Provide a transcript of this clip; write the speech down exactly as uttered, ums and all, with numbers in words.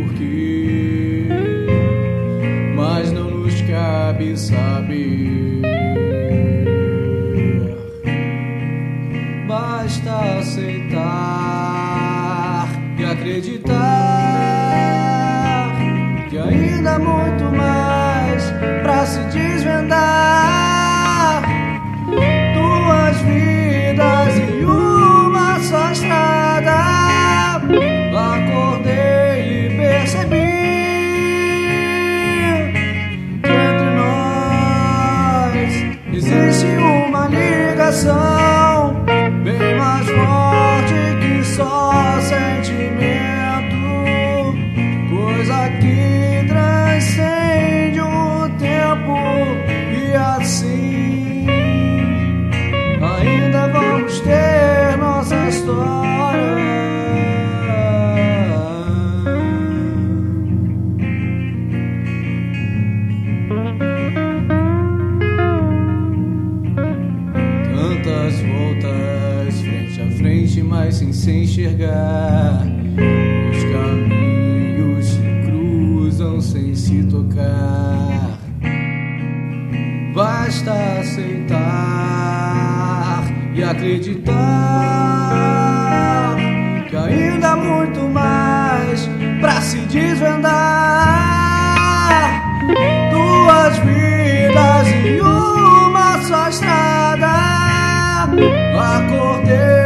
porquê, mas não nos cabe saber. Basta aceitar e acreditar que ainda há muito mais pra se desvendar. Duas vidas e uma só estrada. Acordei e percebi que entre nós existe uma ligação bem mais forte que só sentimento, coisa que transcende o tempo. E assim ainda vamos ter nossa história. Tantas voltas frente a frente, mas sem se enxergar. Os caminhos se cruzam sem se tocar. Basta aceitar e acreditar que ainda há muito mais pra se desvendar. Duas vidas e uma só estrada. Acordei